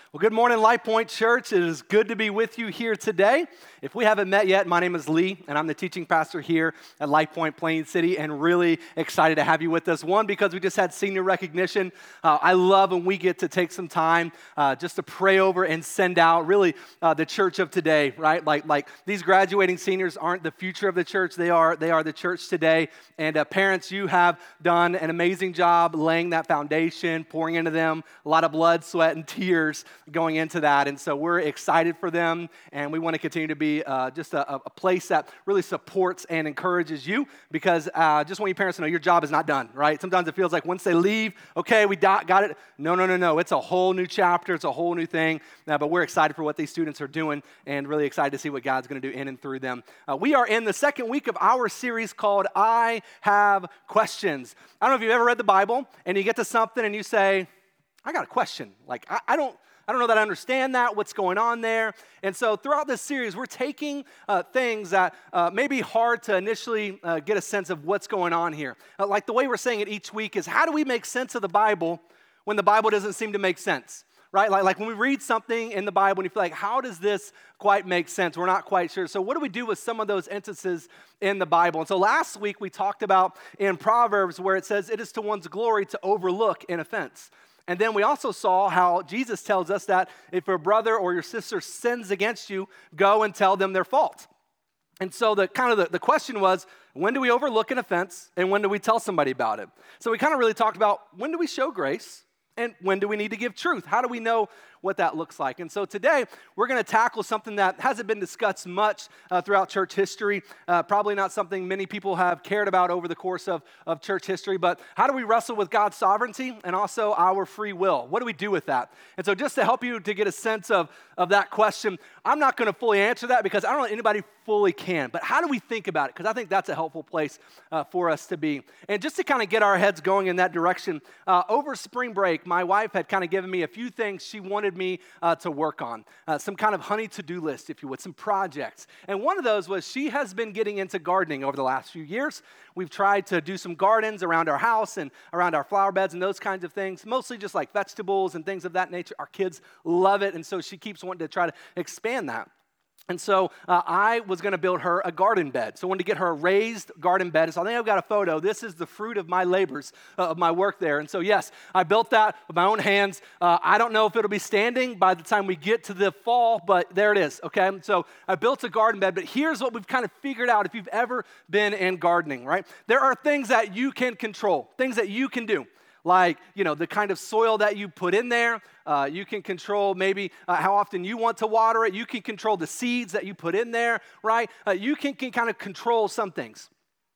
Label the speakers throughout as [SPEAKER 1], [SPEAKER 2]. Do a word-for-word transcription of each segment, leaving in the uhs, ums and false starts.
[SPEAKER 1] Well, good morning, Light Point Church. It is good to be with you here today. If we haven't met yet, my name is Lee, and I'm the teaching pastor here at Light Point Plain City, and really excited to have you with us. One, because we just had senior recognition. Uh, I love when we get to take some time uh, just to pray over and send out really uh, the church of today, right? Like, like these graduating seniors aren't the future of the church. They are, they are the church today. And uh, parents, you have done an amazing job laying that foundation, pouring into them a lot of blood, sweat, and tears going into that, and so we're excited for them, and we want to continue to be uh, just a, a place that really supports and encourages you, because uh, just want you parents to know your job is not done, right? Sometimes it feels like once they leave, okay, we got, got it. No, no, no, no. It's a whole new chapter. It's a whole new thing, uh, but we're excited for what these students are doing, and really excited to see what God's going to do in and through them. Uh, we are in the second week of our series called I Have Questions. I don't know if you've ever read the Bible, and you get to something, and you say, I got a question. Like, I, I don't... I don't know that I understand that, what's going on there. And so throughout this series, we're taking uh, things that uh, may be hard to initially uh, get a sense of what's going on here. Uh, like the way we're saying it each week is, how do we make sense of the Bible when the Bible doesn't seem to make sense? Right? Like, like when we read something in the Bible and you feel like, how does this quite make sense? We're not quite sure. So what do we do with some of those instances in the Bible? And so last week we talked about in Proverbs where it says, it is to one's glory to overlook an offense. And then we also saw how Jesus tells us that if your brother or your sister sins against you, go and tell them their fault. And so the kind of the, the question was, when do we overlook an offense and when do we tell somebody about it? So we kind of really talked about, when do we show grace and when do we need to give truth? How do we know what that looks like? And so today, we're going to tackle something that hasn't been discussed much uh, throughout church history, uh, probably not something many people have cared about over the course of, of church history, but how do we wrestle with God's sovereignty and also our free will? What do we do with that? And so just to help you to get a sense of, of that question, I'm not going to fully answer that because I don't know if anybody fully can, but how do we think about it? Because I think that's a helpful place uh, for us to be. And just to kind of get our heads going in that direction, uh, over spring break, my wife had kind of given me a few things she wanted me uh, to work on, uh, some kind of honey to-do list, if you would, some projects. And one of those was she has been getting into gardening over the last few years. We've tried to do some gardens around our house and around our flower beds and those kinds of things, mostly just like vegetables and things of that nature. Our kids love it, and so she keeps wanting to try to expand that. And so uh, I was going to build her a garden bed. So I wanted to get her a raised garden bed. And so I think I've got a photo. This is the fruit of my labors, uh, of my work there. And so yes, I built that with my own hands. Uh, I don't know if it'll be standing by the time we get to the fall, but there it is, okay? So I built a garden bed, but here's what we've kind of figured out if you've ever been in gardening, right? There are things that you can control, things that you can do. Like, you know, the kind of soil that you put in there. Uh, you can control maybe uh, how often you want to water it. You can control the seeds that you put in there, right? Uh, you can, can kind of control some things.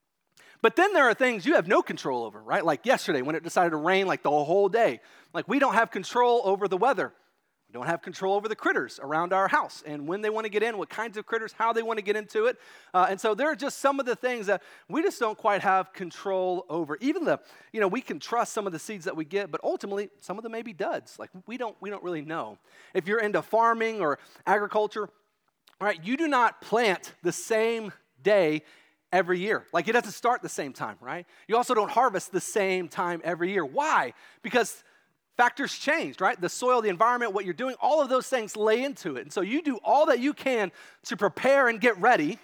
[SPEAKER 1] But then there are things you have no control over, right? Like yesterday when it decided to rain like the whole day. Like we don't have control over the weather. We don't have control over the critters around our house and when they want to get in, what kinds of critters, how they want to get into it. Uh, and so there are just some of the things that we just don't quite have control over. Even the, you know, we can trust some of the seeds that we get, but ultimately some of them may be duds. Like we don't, we don't really know. If you're into farming or agriculture, all right, you do not plant the same day every year. Like it doesn't start the same time, right? You also don't harvest the same time every year. Why? Because factors changed, right? The soil, the environment, what you're doing, all of those things lay into it. And so you do all that you can to prepare and get ready.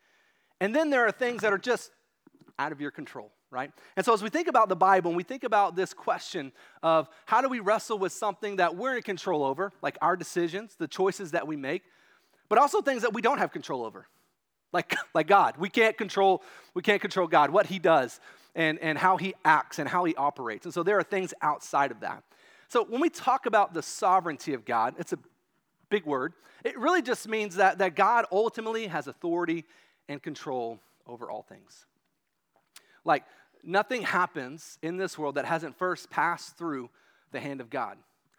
[SPEAKER 1] And then there are things that are just out of your control, right? And so as we think about the Bible and we think about this question of how do we wrestle with something that we're in control over, like our decisions, the choices that we make, but also things that we don't have control over, like, like God. We can't control, we can't control God, what he does and, and how he acts and how he operates. And so there are things outside of that. So when we talk about the sovereignty of God, it's a big word. It really just means that, that God ultimately has authority and control over all things. Like nothing happens in this world that hasn't first passed through the hand of God.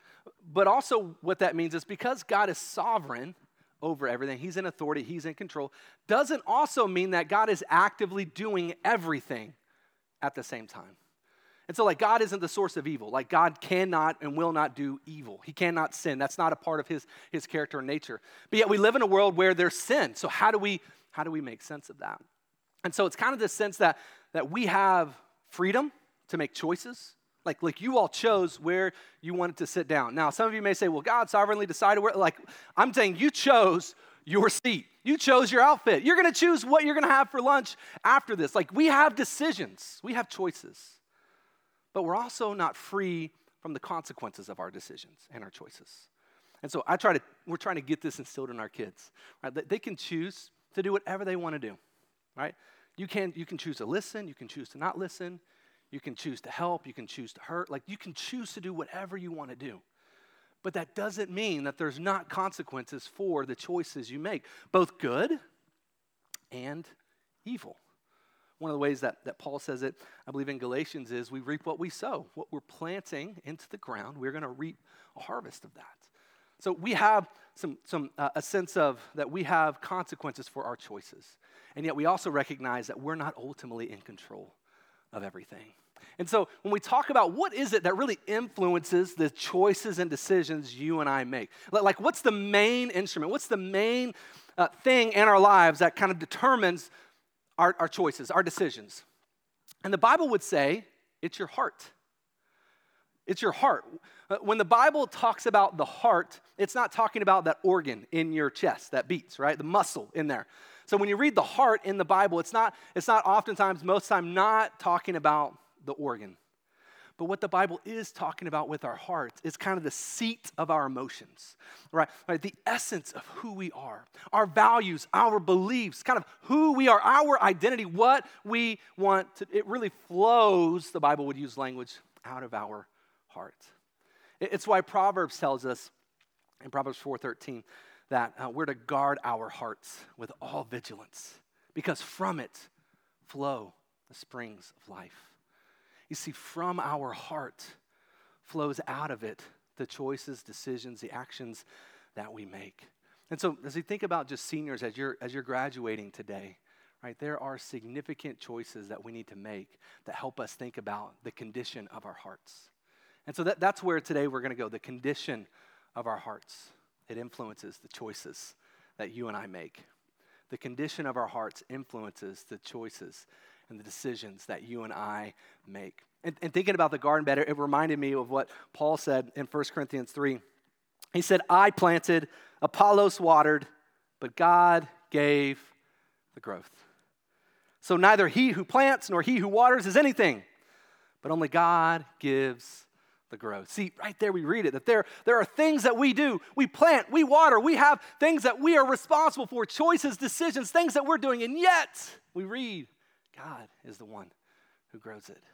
[SPEAKER 1] But also what that means is because God is sovereign over everything, he's in authority, he's in control, doesn't also mean that God is actively doing everything at the same time. And so like God isn't the source of evil. Like God cannot and will not do evil. He cannot sin. That's not a part of his, his character and nature. But yet we live in a world where there's sin. So how do we how do we make sense of that? And so it's kind of this sense that, that we have freedom to make choices Like, like you all chose where you wanted to sit down. Now, some of you may say, well, God sovereignly decided where, like, I'm saying you chose your seat. You chose your outfit. You're going to choose what you're going to have for lunch after this. Like, we have decisions. We have choices. But we're also not free from the consequences of our decisions and our choices. And so I try to, we're trying to get this instilled in our kids, right? That they can choose to do whatever they want to do, right? You can, you can choose to listen. You can choose to not listen. You can choose to help. You can choose to hurt. Like, you can choose to do whatever you want to do. But that doesn't mean that there's not consequences for the choices you make, both good and evil. One of the ways that, that Paul says it, I believe in Galatians, is we reap what we sow. What we're planting into the ground, we're going to reap a harvest of that. So we have some, some uh, a sense of that we have consequences for our choices. And yet we also recognize that we're not ultimately in control of everything. And so when we talk about what is it that really influences the choices and decisions you and I make, like what's the main instrument, what's the main uh, thing in our lives that kind of determines our, our choices, our decisions? And the Bible would say it's your heart. It's your heart. When the Bible talks about the heart, it's not talking about that organ in your chest that beats, right? The muscle in there. So when you read the heart in the Bible, it's not, it's not oftentimes, most time, not talking about the organ. But what the Bible is talking about with our hearts is kind of the seat of our emotions, right? right? The essence of who we are, our values, our beliefs, kind of who we are, our identity, what we want to, it really flows, the Bible would use language, out of our heart. It's why Proverbs tells us in Proverbs four thirteen that uh, we're to guard our hearts with all vigilance because from it flow the springs of life. You see, from our heart flows out of it the choices, decisions, the actions that we make. And so as you think about just seniors as you're, as you're graduating today, right, there are significant choices that we need to make that help us think about the condition of our hearts. And so that, that's where today we're going to go, the condition of our hearts. It influences the choices that you and I make. The condition of our hearts influences the choices and the decisions that you and I make. And, and thinking about the garden bed, it reminded me of what Paul said in First Corinthians three. He said, I planted, Apollos watered, but God gave the growth. So neither he who plants nor he who waters is anything, but only God gives the growth. See, right there we read it, that there, there are things that we do. We plant, we water, we have things that we are responsible for, choices, decisions, things that we're doing, and yet we read, God is the one who grows it.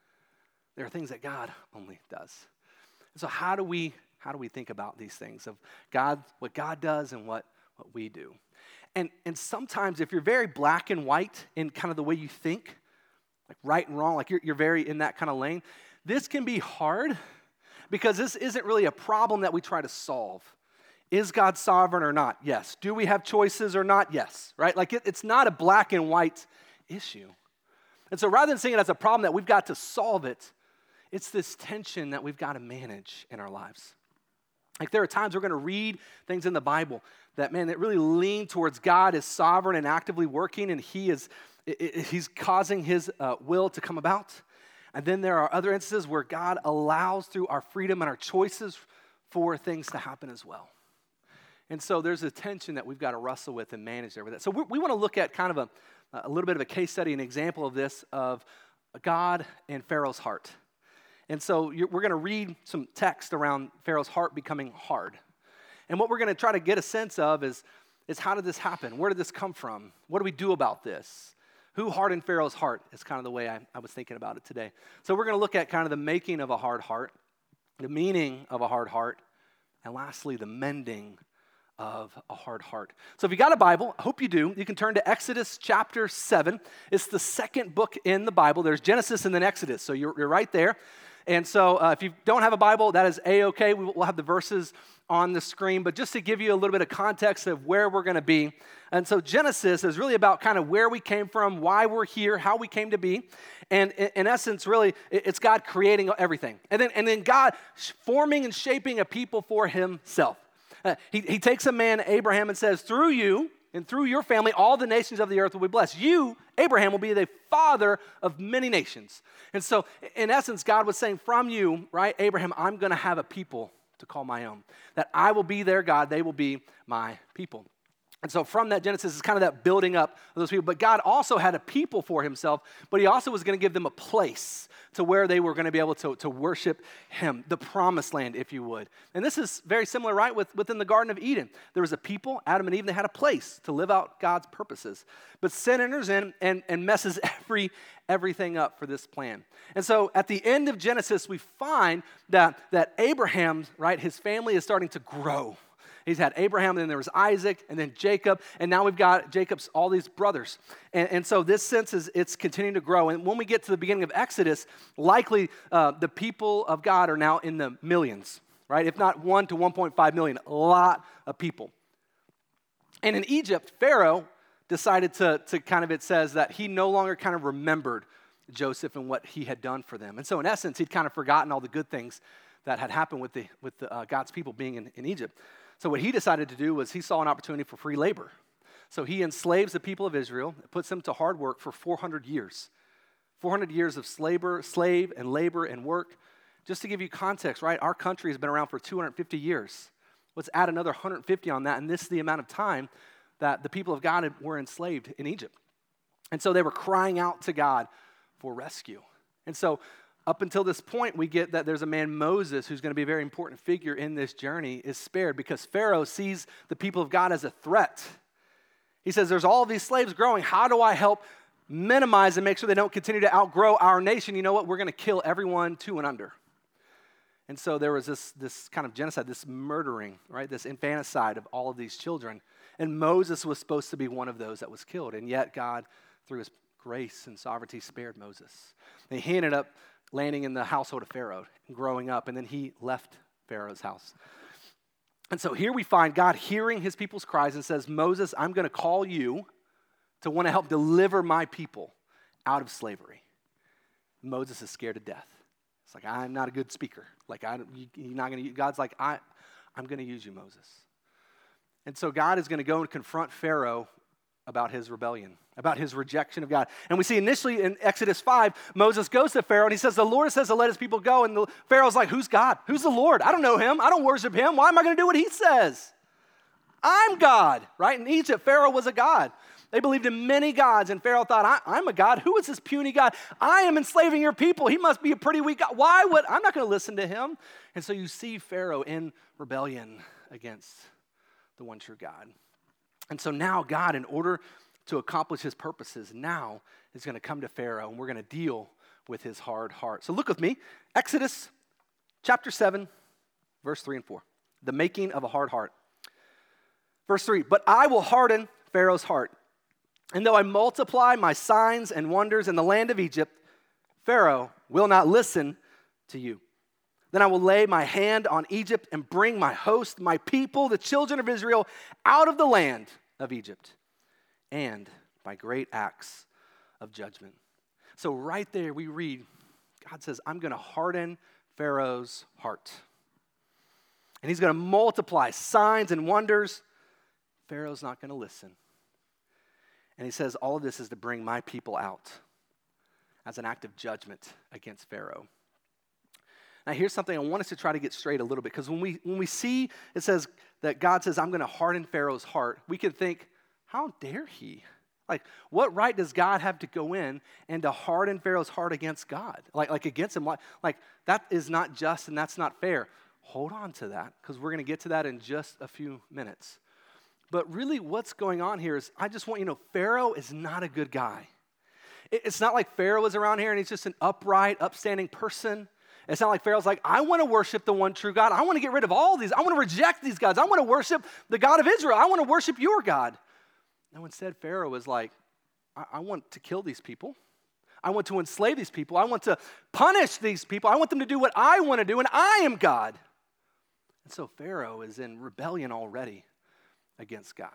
[SPEAKER 1] There are things that God only does. And so how do we how do we think about these things of God, what God does and what, what we do? And and sometimes if you're very black and white in kind of the way you think, like right and wrong, like you're you're very in that kind of lane, this can be hard because this isn't really a problem that we try to solve. Is God sovereign or not? Yes. Do we have choices or not? Yes. Right? Like it, it's not a black and white issue. And so rather than seeing it as a problem that we've got to solve it, it's this tension that we've got to manage in our lives. Like there are times we're going to read things in the Bible that, man, that really lean towards God is sovereign and actively working, and he is he's causing his uh, will to come about. And then there are other instances where God allows through our freedom and our choices for things to happen as well. And so there's a tension that we've got to wrestle with and manage there with that. So we, we want to look at kind of a, a little bit of a case study, an example of this, of God and Pharaoh's heart. And so you're, we're going to read some text around Pharaoh's heart becoming hard. And what we're going to try to get a sense of is, is how did this happen? Where did this come from? What do we do about this? Who hardened Pharaoh's heart is kind of the way I, I was thinking about it today. So we're going to look at kind of the making of a hard heart, the meaning of a hard heart, and lastly, the mending of a hard heart. So if you got a Bible, I hope you do, you can turn to Exodus chapter seven. It's the second book in the Bible. There's Genesis and then Exodus, so you're, you're right there. And so uh, if you don't have a Bible, that is A-okay. We will have the verses on the screen, but just to give you a little bit of context of where we're going to be. And so Genesis is really about kind of where we came from, why we're here, how we came to be. And in essence, really, it's God creating everything. And then, and then God forming and shaping a people for himself. Uh, he, he takes a man, Abraham, and says, through you, and through your family, all the nations of the earth will be blessed. You, Abraham, will be the father of many nations. And so, in essence, God was saying, from you, right, Abraham, I'm going to have a people to call my own. That I will be their God, they will be my people. And so from that, Genesis is kind of that building up of those people. But God also had a people for himself, but he also was going to give them a place to where they were going to be able to, to worship him, the promised land, if you would. And this is very similar, right, with, within the Garden of Eden. There was a people, Adam and Eve, they had a place to live out God's purposes. But sin enters in and, and messes every everything up for this plan. And so at the end of Genesis, we find that, that Abraham, right, his family is starting to grow. He's had Abraham, and then there was Isaac, and then Jacob, and now we've got Jacob's, all these brothers. And, and so this sense is, it's continuing to grow. And when we get to the beginning of Exodus, likely uh, the people of God are now in the millions, right? If not one to one point five million, a lot of people. And in Egypt, Pharaoh decided to, to kind of, it says that he no longer kind of remembered Joseph and what he had done for them. And so in essence, he'd kind of forgotten all the good things that had happened with the with the, uh, God's people being in, in Egypt. So what he decided to do was he saw an opportunity for free labor. So he enslaves the people of Israel, puts them to hard work for four hundred years. four hundred years of slaver, slave and labor and work. Just to give you context, right? Our country has been around for two hundred fifty years. Let's add another one hundred fifty on that, and this is the amount of time that the people of God were enslaved in Egypt. And so they were crying out to God for rescue. And so up until this point, we get that there's a man, Moses, who's going to be a very important figure in this journey, is spared because Pharaoh sees the people of God as a threat. He says, there's all these slaves growing. How do I help minimize and make sure they don't continue to outgrow our nation? You know what? We're going to kill everyone two and under. And so there was this, this kind of genocide, this murdering, right? This infanticide of all of these children. And Moses was supposed to be one of those that was killed. And yet God, through his grace and sovereignty, spared Moses. And he ended up landing in the household of Pharaoh and growing up, and then he left Pharaoh's house. And so here we find God hearing his people's cries and says, Moses, I'm going to call you to want to help deliver my people out of slavery. Moses is scared to death. It's like, I'm not a good speaker. Like, I, you, you're not going to, God's like, I, I'm going to use you, Moses. And so God is going to go and confront Pharaoh about his rebellion, about his rejection of God. And we see initially in Exodus five, Moses goes to Pharaoh and he says, the Lord says to let his people go. And the, Pharaoh's like, who's God? Who's the Lord? I don't know him. I don't worship him. Why am I going to do what he says? I'm God, right? In Egypt, Pharaoh was a god. They believed in many gods, and Pharaoh thought, I, I'm a god. Who is this puny God? I am enslaving your people. He must be a pretty weak God. Why would, I'm not going to listen to him. And so you see Pharaoh in rebellion against the one true God. And so now God, in order to accomplish his purposes, now is going to come to Pharaoh, and we're going to deal with his hard heart. So look with me, Exodus chapter seven, verse three and four, the making of a hard heart. Verse three, but I will harden Pharaoh's heart, and though I multiply my signs and wonders in the land of Egypt, Pharaoh will not listen to you. Then I will lay my hand on Egypt and bring my host, my people, the children of Israel, out of the land of Egypt, and by great acts of judgment. So right there we read, God says, I'm going to harden Pharaoh's heart. And he's going to multiply signs and wonders. Pharaoh's not going to listen. And he says, all of this is to bring my people out as an act of judgment against Pharaoh. Now, here's something I want us to try to get straight a little bit, because when we when we see it says that God says, I'm going to harden Pharaoh's heart, we can think, how dare he? Like, what right does God have to go in and to harden Pharaoh's heart against God? Like, like against him? Like, like, that is not just and that's not fair. Hold on to that, because we're going to get to that in just a few minutes. But really what's going on here is I just want you to know Pharaoh is not a good guy. It, it's not like Pharaoh is around here and he's just an upright, upstanding person. It's not like Pharaoh's like, I want to worship the one true God. I want to get rid of all these. I want to reject these gods. I want to worship the God of Israel. I want to worship your God. No, instead, Pharaoh is like, I, I want to kill these people. I want to enslave these people. I want to punish these people. I want them to do what I want to do, and I am God. And so Pharaoh is in rebellion already against God.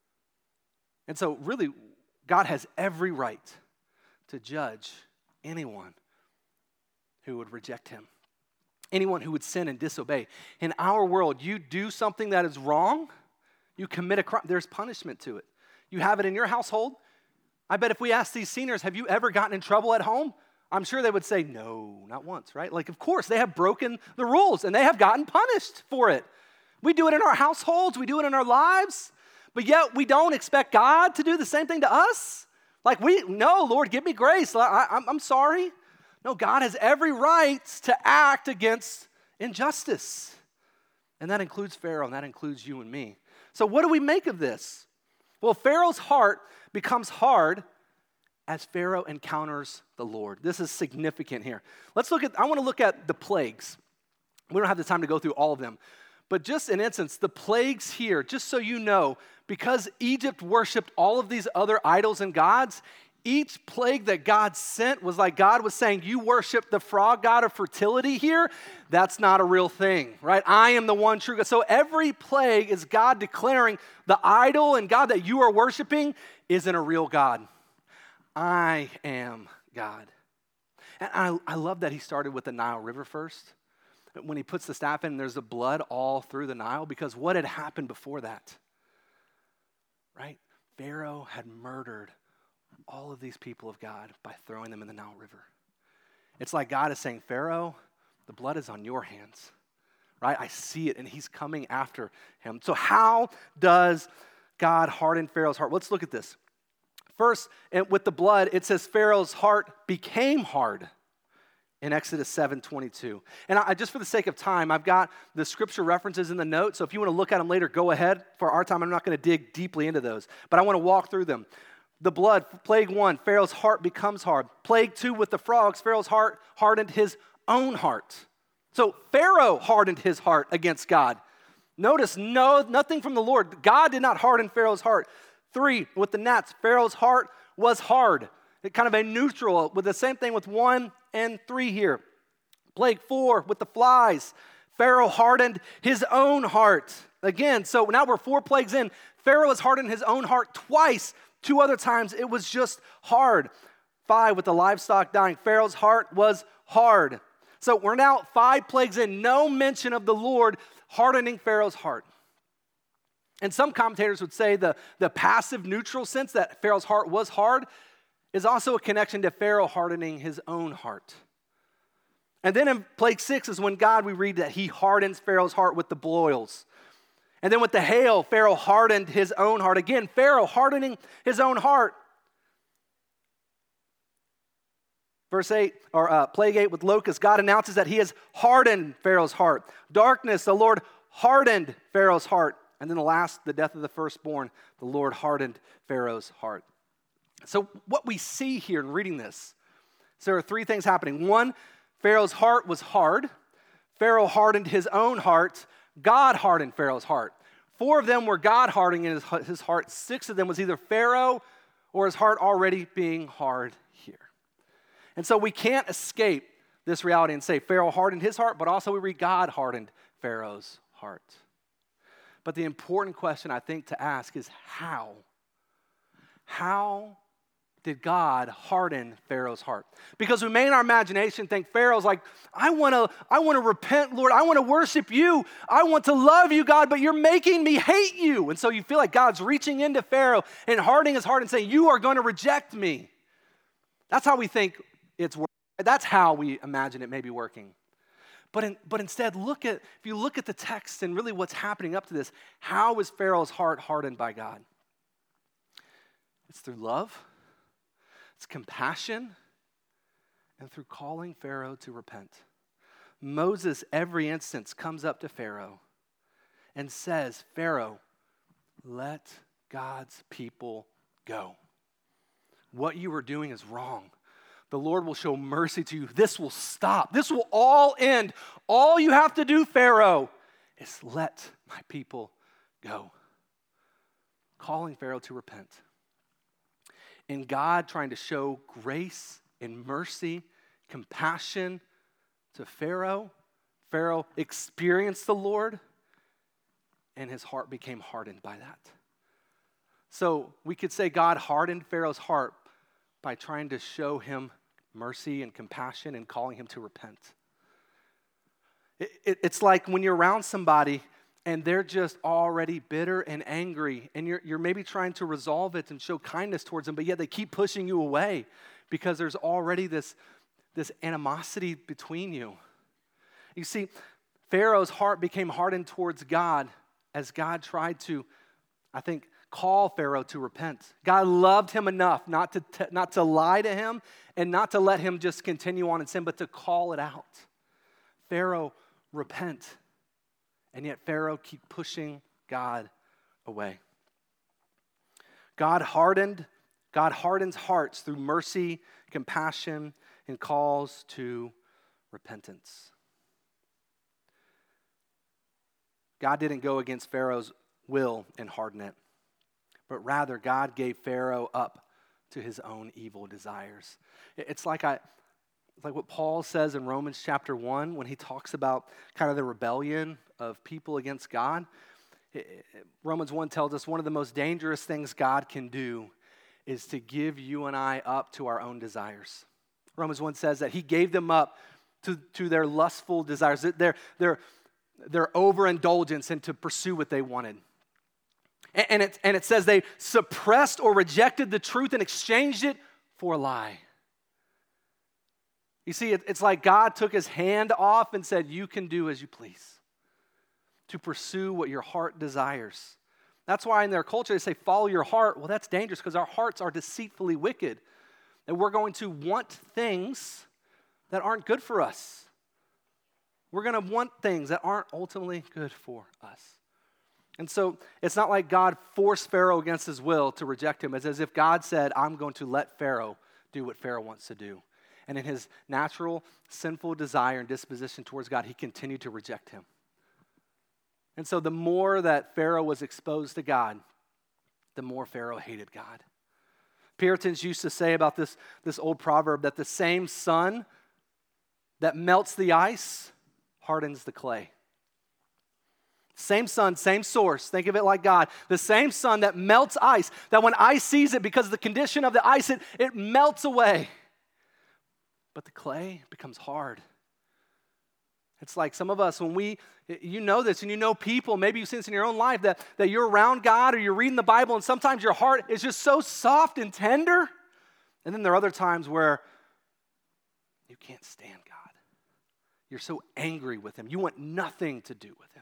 [SPEAKER 1] And so really, God has every right to judge anyone who would reject him, anyone who would sin and disobey. In our world, you do something that is wrong, you commit a crime, there's punishment to it. You have it in your household. I bet if we asked these seniors, have you ever gotten in trouble at home? I'm sure they would say, no, not once, right? Like, of course, they have broken the rules and they have gotten punished for it. We do it in our households. We do it in our lives. But yet we don't expect God to do the same thing to us. Like, we, no, Lord, give me grace. I, I'm, I'm sorry. No, God has every right to act against injustice. And that includes Pharaoh, and that includes you and me. So what do we make of this? Well, Pharaoh's heart becomes hard as Pharaoh encounters the Lord. This is significant here. Let's look at, I want to look at the plagues. We don't have the time to go through all of them. But just in instance, the plagues here, just so you know, because Egypt worshiped all of these other idols and gods, each plague that God sent was like God was saying, you worship the frog god of fertility here. That's not a real thing, right? I am the one true God. So every plague is God declaring the idol and God that you are worshiping isn't a real God. I am God. And I, I love that he started with the Nile River first. When he puts the staff in, there's the blood all through the Nile, because what had happened before that? Right? Pharaoh had murdered all of these people of God by throwing them in the Nile River. It's like God is saying, Pharaoh, the blood is on your hands, right? I see it, and he's coming after him. So how does God harden Pharaoh's heart? Let's look at this. First, with the blood, it says Pharaoh's heart became hard in Exodus seven twenty-two. And I, just for the sake of time, I've got the scripture references in the notes, so if you want to look at them later, go ahead. For our time, I'm not going to dig deeply into those, but I want to walk through them. The blood, plague one, Pharaoh's heart becomes hard. Plague two with the frogs, Pharaoh's heart hardened his own heart. So Pharaoh hardened his heart against God. Notice, no, nothing from the Lord. God did not harden Pharaoh's heart. Three, with the gnats, Pharaoh's heart was hard. It kind of a neutral, with the same thing with one and three here. Plague four, with the flies, Pharaoh hardened his own heart. Again, so now we're four plagues in. Pharaoh has hardened his own heart twice. Two other times, it was just hard. Five, with the livestock dying, Pharaoh's heart was hard. So we're now five plagues in, no mention of the Lord hardening Pharaoh's heart. And some commentators would say the, the passive neutral sense that Pharaoh's heart was hard is also a connection to Pharaoh hardening his own heart. And then in plague six is when God, we read that he hardens Pharaoh's heart with the boils. And then with the hail, Pharaoh hardened his own heart. Again, Pharaoh hardening his own heart. Verse eight, or uh, plague eight with locusts, God announces that he has hardened Pharaoh's heart. Darkness, the Lord hardened Pharaoh's heart. And then the last, the death of the firstborn, the Lord hardened Pharaoh's heart. So what we see here in reading this, so there are three things happening. One, Pharaoh's heart was hard. Pharaoh hardened his own heart. God hardened Pharaoh's heart. Four of them were God hardening his, his heart. Six of them was either Pharaoh or his heart already being hard here. And so we can't escape this reality and say Pharaoh hardened his heart, but also we read God hardened Pharaoh's heart. But the important question I think to ask is how? How did God harden Pharaoh's heart? Because we may in our imagination think Pharaoh's like, I want to I want to repent, Lord. I want to worship you. I want to love you, God, but you're making me hate you. And so you feel like God's reaching into Pharaoh and hardening his heart and saying, you are going to reject me. That's how we think it's working. That's how we imagine it may be working. But, in, but instead, look at, if you look at the text and really what's happening up to this, how is Pharaoh's heart hardened by God? It's through love, it's compassion, and through calling Pharaoh to repent. Moses, every instance, comes up to Pharaoh and says, Pharaoh, let God's people go. What you are doing is wrong. The Lord will show mercy to you. This will stop. This will all end. All you have to do, Pharaoh, is let my people go. Calling Pharaoh to repent. And God trying to show grace and mercy, compassion to Pharaoh. Pharaoh experienced the Lord, and his heart became hardened by that. So we could say God hardened Pharaoh's heart by trying to show him mercy and compassion and calling him to repent. It, it, it's like when you're around somebody and they're just already bitter and angry, and you're, you're maybe trying to resolve it and show kindness towards them, but yet they keep pushing you away because there's already this, this animosity between you. You see, Pharaoh's heart became hardened towards God as God tried to, I think, call Pharaoh to repent. God loved him enough not to, t- not to lie to him and not to let him just continue on in sin, but to call it out. Pharaoh, repent. And yet Pharaoh keep pushing God away. God hardened, God hardens hearts through mercy, compassion, and calls to repentance. God didn't go against Pharaoh's will and harden it, but rather God gave Pharaoh up to his own evil desires. It's like I, it's like what Paul says in Romans chapter one when he talks about kind of the rebellion of people against God. Romans one tells us one of the most dangerous things God can do is to give you and I up to our own desires. Romans one says that he gave them up to, to their lustful desires, their, their, their overindulgence and to pursue what they wanted. And, and, it, and it says they suppressed or rejected the truth and exchanged it for a lie. You see, it, it's like God took his hand off and said, you can do as you please, to pursue what your heart desires. That's why in their culture they say, follow your heart. Well, that's dangerous because our hearts are deceitfully wicked. And we're going to want things that aren't good for us. We're going to want things that aren't ultimately good for us. And so it's not like God forced Pharaoh against his will to reject him. It's as if God said, I'm going to let Pharaoh do what Pharaoh wants to do. And in his natural, sinful desire and disposition towards God, he continued to reject him. And so the more that Pharaoh was exposed to God, the more Pharaoh hated God. Puritans used to say about this, this old proverb that the same sun that melts the ice hardens the clay. Same sun, same source. Think of it like God. The same sun that melts ice, that when ice sees it, because of the condition of the ice, it, it melts away. But the clay becomes hard. It's like some of us, when we, you know this, and you know people, maybe you've seen this in your own life, that, that you're around God or you're reading the Bible, and sometimes your heart is just so soft and tender. And then there are other times where you can't stand God. You're so angry with him. You want nothing to do with him.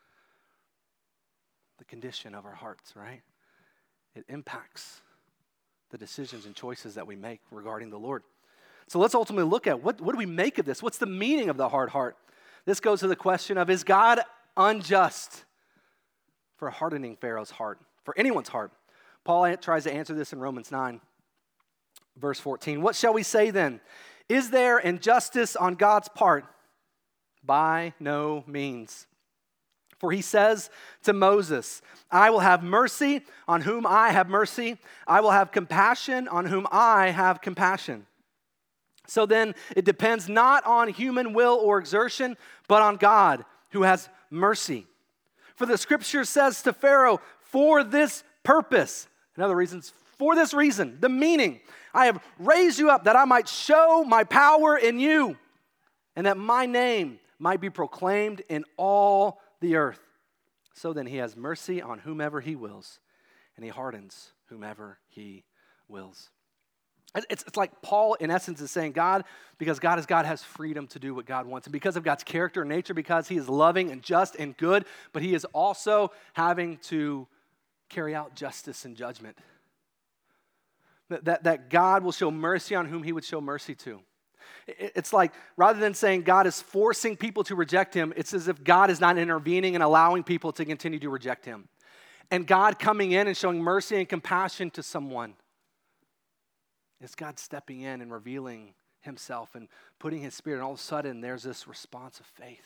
[SPEAKER 1] The condition of our hearts, right? It impacts the decisions and choices that we make regarding the Lord. So let's ultimately look at what, what do we make of this? What's the meaning of the hard heart? This goes to the question of, is God unjust for hardening Pharaoh's heart, for anyone's heart? Paul tries to answer this in Romans nine, verse fourteen. What shall we say then? Is there injustice on God's part? By no means. For he says to Moses, I will have mercy on whom I have mercy. I will have compassion on whom I have compassion. So then it depends not on human will or exertion, but on God who has mercy. For the scripture says to Pharaoh, for this purpose, in other reasons, for this reason, the meaning, I have raised you up that I might show my power in you, and that my name might be proclaimed in all the earth. So then he has mercy on whomever he wills, and he hardens whomever he wills. It's, it's like Paul, in essence, is saying God, because God is God, has freedom to do what God wants. And because of God's character and nature, because he is loving and just and good, but he is also having to carry out justice and judgment. That, that, that God will show mercy on whom he would show mercy to. It, it's like, rather than saying God is forcing people to reject him, it's as if God is not intervening and allowing people to continue to reject him. And God coming in and showing mercy and compassion to someone. It's God stepping in and revealing himself and putting his spirit, and all of a sudden there's this response of faith.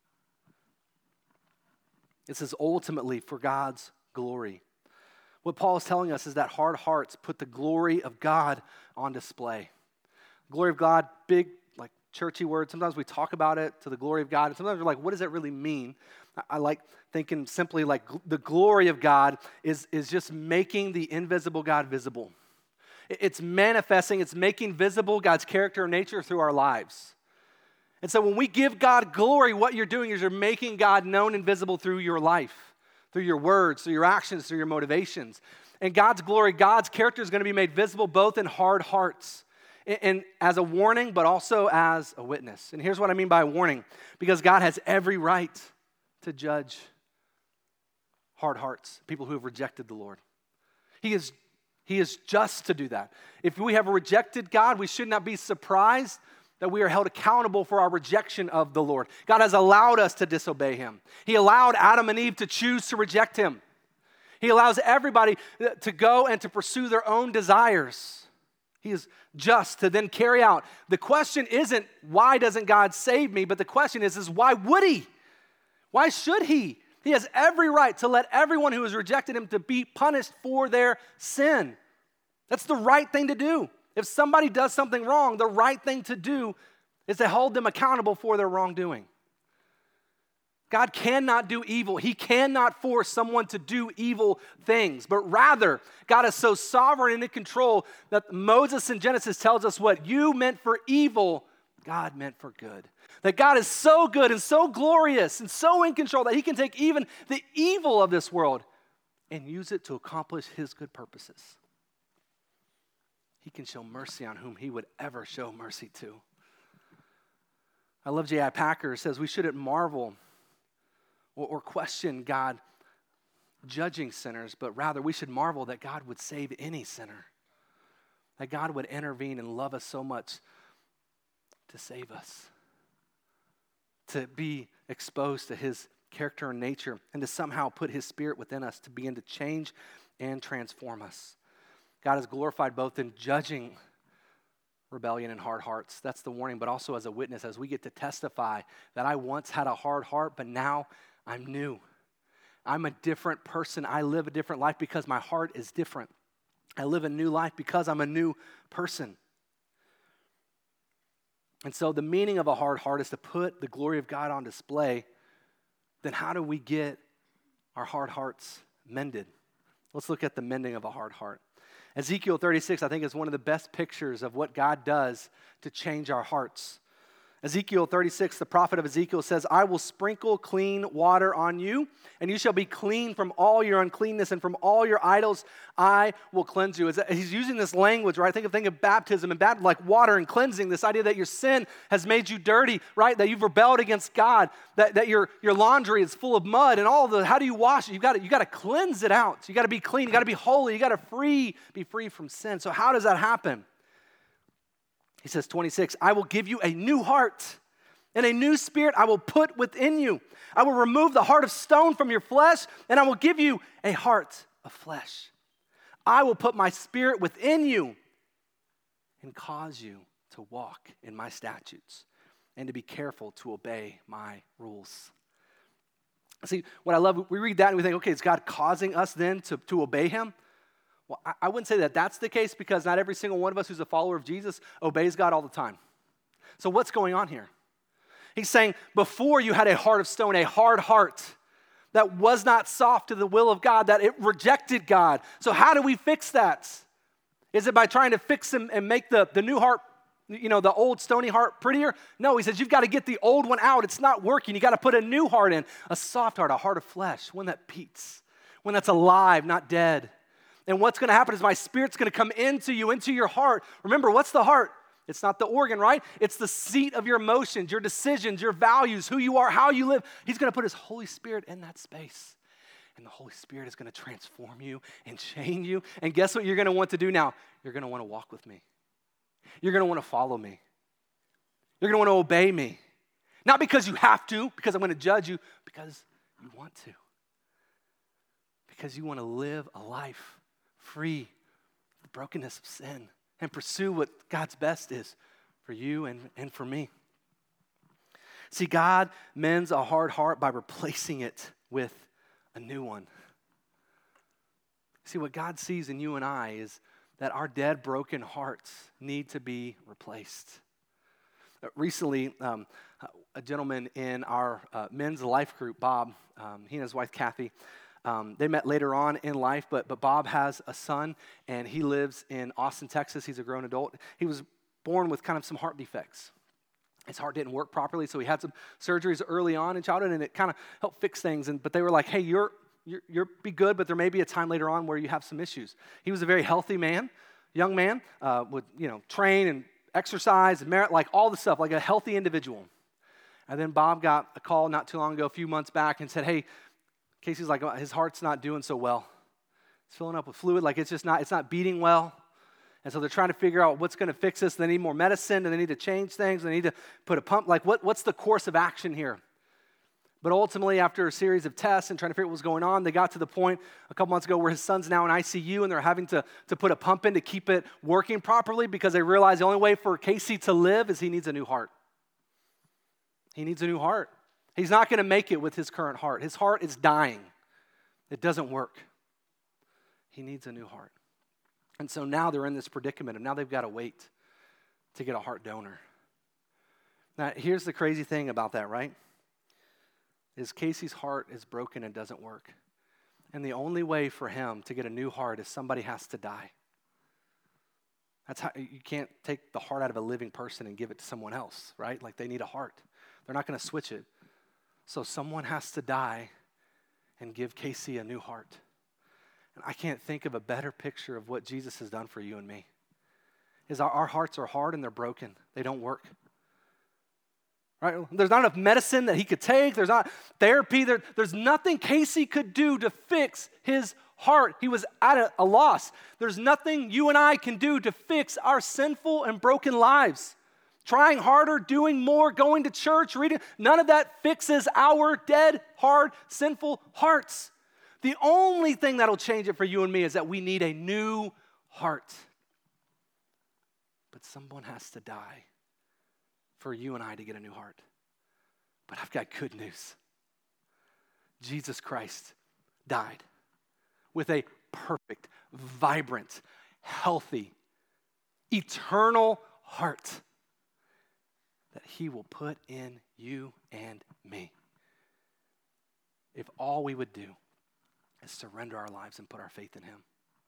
[SPEAKER 1] This is ultimately for God's glory. What Paul is telling us is that hard hearts put the glory of God on display. Glory of God, big, like churchy word. Sometimes we talk about it, to the glory of God, and sometimes we're like, what does that really mean? I, I like thinking simply like gl- the glory of God is, is just making the invisible God visible. It's manifesting, it's making visible God's character and nature through our lives. And so when we give God glory, what you're doing is you're making God known and visible through your life, through your words, through your actions, through your motivations. And God's glory, God's character is going to be made visible both in hard hearts and, and as a warning, but also as a witness. And here's what I mean by a warning. Because God has every right to judge hard hearts, people who have rejected the Lord. He is, he is just to do that. If we have rejected God, we should not be surprised that we are held accountable for our rejection of the Lord. God has allowed us to disobey him. He allowed Adam and Eve to choose to reject him. He allows everybody to go and to pursue their own desires. He is just to then carry out. The question isn't, why doesn't God save me? But the question is, is why would he? Why should he? He has every right to let everyone who has rejected him to be punished for their sin. That's the right thing to do. If somebody does something wrong, the right thing to do is to hold them accountable for their wrongdoing. God cannot do evil. He cannot force someone to do evil things. But rather, God is so sovereign and in control that Moses in Genesis tells us what you meant for evil, God meant for good. That God is so good and so glorious and so in control that he can take even the evil of this world and use it to accomplish his good purposes. He can show mercy on whom he would ever show mercy to. I love J I Packer says we shouldn't marvel or, or question God judging sinners, but rather we should marvel that God would save any sinner. That God would intervene and love us so much to save us. To be exposed to his character and nature and to somehow put his spirit within us to begin to change and transform us. God is glorified both in judging rebellion and hard hearts. That's the warning, but also as a witness, as we get to testify that I once had a hard heart, but now I'm new. I'm a different person. I live a different life because my heart is different. I live a new life because I'm a new person. And so the meaning of a hard heart is to put the glory of God on display. Then how do we get our hard hearts mended? Let's look at the mending of a hard heart. Ezekiel thirty-six, I think, is one of the best pictures of what God does to change our hearts. Ezekiel thirty-six, the prophet of Ezekiel says, I will sprinkle clean water on you, and you shall be clean from all your uncleanness, and from all your idols I will cleanse you. He's using this language, right? Think of, think of baptism and baptism like water and cleansing, this idea that your sin has made you dirty, right? That you've rebelled against God, that, that your, your laundry is full of mud, and all of the, how do you wash it? You've got to, you got to cleanse it out. You got to be clean. You got to be holy. You got to free, be free from sin. So how does that happen? He says, twenty-six, I will give you a new heart, and a new spirit I will put within you. I will remove the heart of stone from your flesh, and I will give you a heart of flesh. I will put my spirit within you and cause you to walk in my statutes and to be careful to obey my rules. See, what I love, we read that and we think, okay, is God causing us then to, to obey him? Well, I wouldn't say that that's the case because not every single one of us who's a follower of Jesus obeys God all the time. So what's going on here? He's saying before you had a heart of stone, a hard heart that was not soft to the will of God, that it rejected God. So how do we fix that? Is it by trying to fix him and make the, the new heart, you know, the old stony heart prettier? No, he says you've got to get the old one out. It's not working. You got to put a new heart in, a soft heart, a heart of flesh, one that beats, one that's alive, not dead. And what's going to happen is my spirit's going to come into you, into your heart. Remember, what's the heart? It's not the organ, right? It's the seat of your emotions, your decisions, your values, who you are, how you live. He's going to put his Holy Spirit in that space. And the Holy Spirit is going to transform you and change you. And guess what you're going to want to do now? You're going to want to walk with me. You're going to want to follow me. You're going to want to obey me. Not because you have to, because I'm going to judge you, because you want to. Because you want to live a life free of the brokenness of sin and pursue what God's best is for you and, and for me. See, God mends a hard heart by replacing it with a new one. See, what God sees in you and I is that our dead, broken hearts need to be replaced. Recently, um, a gentleman in our uh, men's life group, Bob, um, he and his wife, Kathy, Um, they met later on in life, but, but Bob has a son, and he lives in Austin, Texas. He's a grown adult. He was born with kind of some heart defects. His heart didn't work properly, so he had some surgeries early on in childhood, and it kind of helped fix things. And but they were like, hey, you're, you're you're be good, but there may be a time later on where you have some issues. He was a very healthy man, young man, uh, would you know train and exercise and merit, like all the stuff, like a healthy individual. And then Bob got a call not too long ago, a few months back, and said, hey, Casey's like, his heart's not doing so well. It's filling up with fluid, like it's just not, it's not beating well. And so they're trying to figure out what's going to fix this. They need more medicine, and they need to change things. They need to put a pump. Like, what, what's the course of action here? But ultimately, after a series of tests and trying to figure out what was going on, they got to the point a couple months ago where his son's now in I C U, and they're having to, to put a pump in to keep it working properly because they realize the only way for Casey to live is he needs a new heart. He needs a new heart. He's not going to make it with his current heart. His heart is dying. It doesn't work. He needs a new heart. And so now they're in this predicament, and now they've got to wait to get a heart donor. Now, here's the crazy thing about that, right? Is Casey's heart is broken and doesn't work. And the only way for him to get a new heart is somebody has to die. That's how you can't take the heart out of a living person and give it to someone else, right? Like they need a heart. They're not going to switch it. So someone has to die and give Casey a new heart. And I can't think of a better picture of what Jesus has done for you and me. Is our, our hearts are hard and they're broken. They don't work. Right? There's not enough medicine that he could take. There's not therapy. There, there's nothing Casey could do to fix his heart. He was at a, a loss. There's nothing you and I can do to fix our sinful and broken lives. Trying harder, doing more, going to church, reading, none of that fixes our dead, hard, sinful hearts. The only thing that'll change it for you and me is that we need a new heart. But someone has to die for you and I to get a new heart. But I've got good news. Jesus Christ died with a perfect, vibrant, healthy, eternal heart that he will put in you and me. If all we would do is surrender our lives and put our faith in him.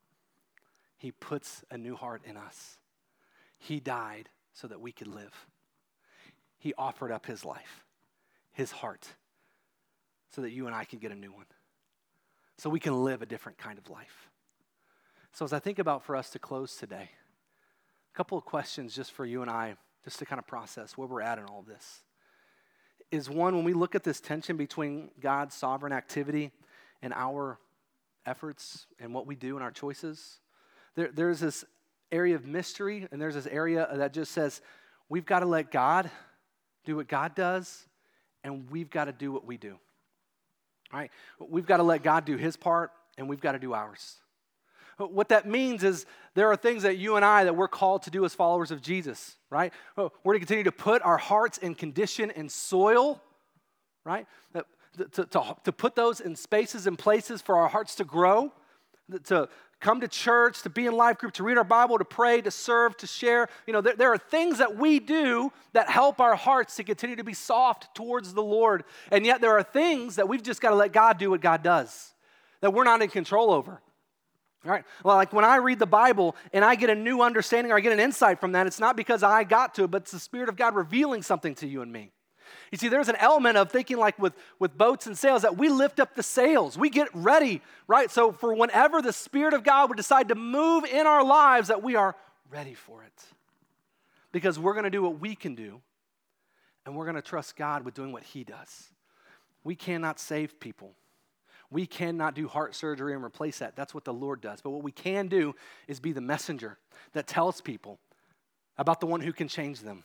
[SPEAKER 1] He puts a new heart in us. He died so that we could live. He offered up his life, his heart, so that you and I can get a new one. So we can live a different kind of life. So as I think about for us to close today, a couple of questions just for you and I, just to kind of process where we're at in all of this. Is one, when we look at this tension between God's sovereign activity and our efforts and what we do and our choices, there, there's this area of mystery, and there's this area that just says, we've got to let God do what God does, and we've got to do what we do. All right? We've got to let God do his part, and we've got to do ours. What that means is there are things that you and I that we're called to do as followers of Jesus, right? We're to continue to put our hearts in condition and soil, right? That, to, to, to put those in spaces and places for our hearts to grow, to come to church, to be in life group, to read our Bible, to pray, to serve, to share. You know, there, there are things that we do that help our hearts to continue to be soft towards the Lord. And yet there are things that we've just got to let God do what God does, that we're not in control over. All right? Well, like when I read the Bible and I get a new understanding or I get an insight from that, it's not because I got to it, but it's the Spirit of God revealing something to you and me. You see, there's an element of thinking like with, with boats and sails that we lift up the sails. We get ready, right? So for whenever the Spirit of God would decide to move in our lives, that we are ready for it. Because we're going to do what we can do, and we're going to trust God with doing what he does. We cannot save people. We cannot do heart surgery and replace that. That's what the Lord does. But what we can do is be the messenger that tells people about the one who can change them.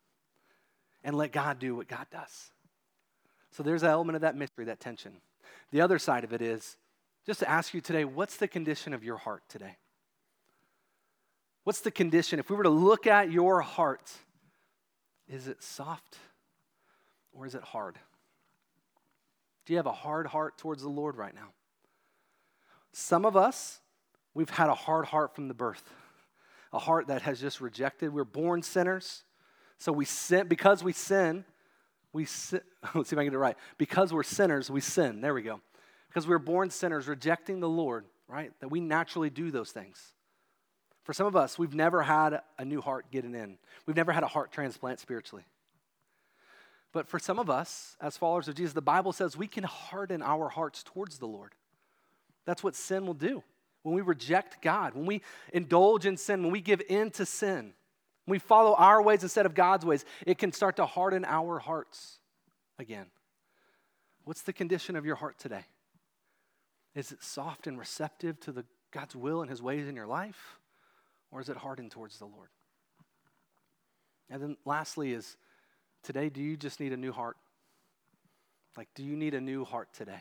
[SPEAKER 1] And let God do what God does. So there's an element of that mystery, that tension. The other side of it is just to ask you today, what's the condition of your heart today? What's the condition? If we were to look at your heart, is it soft or is it hard? Do you have a hard heart towards the Lord right now? Some of us, we've had a hard heart from the birth. A heart that has just rejected. We're born sinners. So we sin, because we sin, we sin. Let's see if I can get it right. Because we're sinners, we sin. There we go. Because we're born sinners, rejecting the Lord, right? That we naturally do those things. For some of us, we've never had a new heart getting in. We've never had a heart transplant spiritually. But for some of us, as followers of Jesus, the Bible says we can harden our hearts towards the Lord. That's what sin will do. When we reject God, when we indulge in sin, when we give in to sin, when we follow our ways instead of God's ways, it can start to harden our hearts again. What's the condition of your heart today? Is it soft and receptive to the God's will and his ways in your life? Or is it hardened towards the Lord? And then lastly is, today, do you just need a new heart? Like, do you need a new heart today?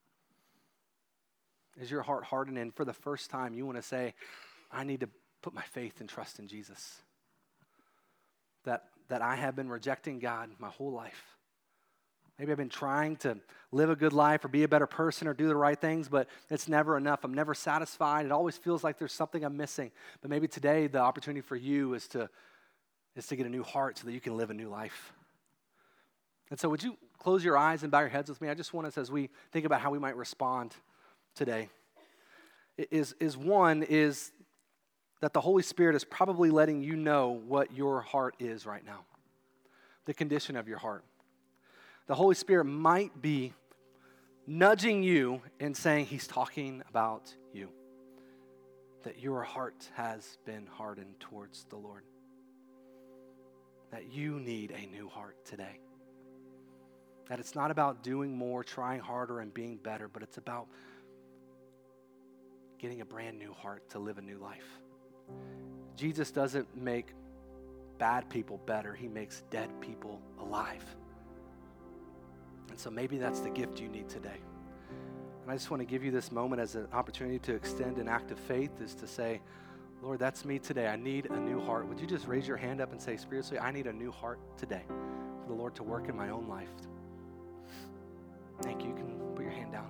[SPEAKER 1] Is your heart hardened, and for the first time you want to say, I need to put my faith and trust in Jesus? That, that I have been rejecting God my whole life. Maybe I've been trying to live a good life or be a better person or do the right things, but it's never enough. I'm never satisfied. It always feels like there's something I'm missing. But maybe today the opportunity for you is to, is to get a new heart so that you can live a new life. And so would you close your eyes and bow your heads with me? I just want us, as we think about how we might respond today, is, is one is that the Holy Spirit is probably letting you know what your heart is right now, the condition of your heart. The Holy Spirit might be nudging you and saying he's talking about you, that your heart has been hardened towards the Lord, that you need a new heart today, that it's not about doing more, trying harder, and being better, but it's about getting a brand new heart to live a new life. Jesus doesn't make bad people better. He makes dead people alive. And so maybe that's the gift you need today. And I just want to give you this moment as an opportunity to extend an act of faith, is to say, Lord, that's me today. I need a new heart. Would you just raise your hand up and say, spiritually, I need a new heart today for the Lord to work in my own life. Thank you. You can put your hand down.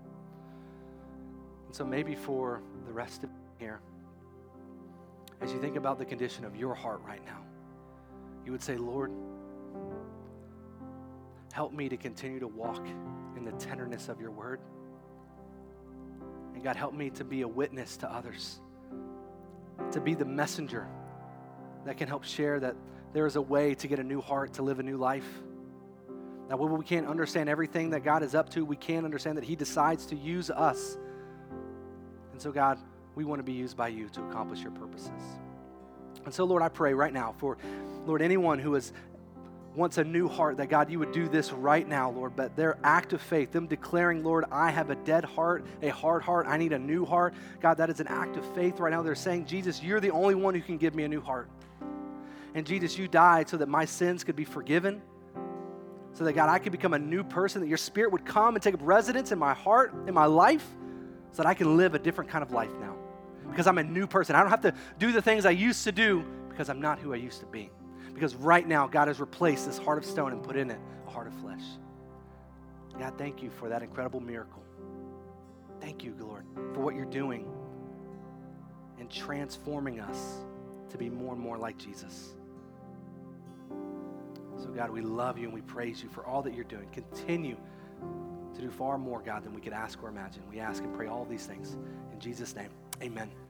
[SPEAKER 1] And so maybe for the rest of you here, as you think about the condition of your heart right now, you would say, Lord, help me to continue to walk in the tenderness of your word. And God, help me to be a witness to others, to be the messenger that can help share that there is a way to get a new heart, to live a new life. Now, when we can't understand everything that God is up to, we can understand that he decides to use us. And so, God, we want to be used by you to accomplish your purposes. And so, Lord, I pray right now for, Lord, anyone who is wants a new heart, that, God, you would do this right now, Lord, but their act of faith, them declaring, Lord, I have a dead heart, a hard heart, I need a new heart. God, that is an act of faith right now. They're saying, Jesus, you're the only one who can give me a new heart. And Jesus, you died so that my sins could be forgiven, so that, God, I could become a new person, that your Spirit would come and take up residence in my heart, in my life, so that I can live a different kind of life now. Because I'm a new person. I don't have to do the things I used to do because I'm not who I used to be. Because right now, God has replaced this heart of stone and put in it a heart of flesh. God, thank you for that incredible miracle. Thank you, Lord, for what you're doing and transforming us to be more and more like Jesus. So, God, we love you and we praise you for all that you're doing. Continue to do far more, God, than we could ask or imagine. We ask and pray all these things. In Jesus' name, amen.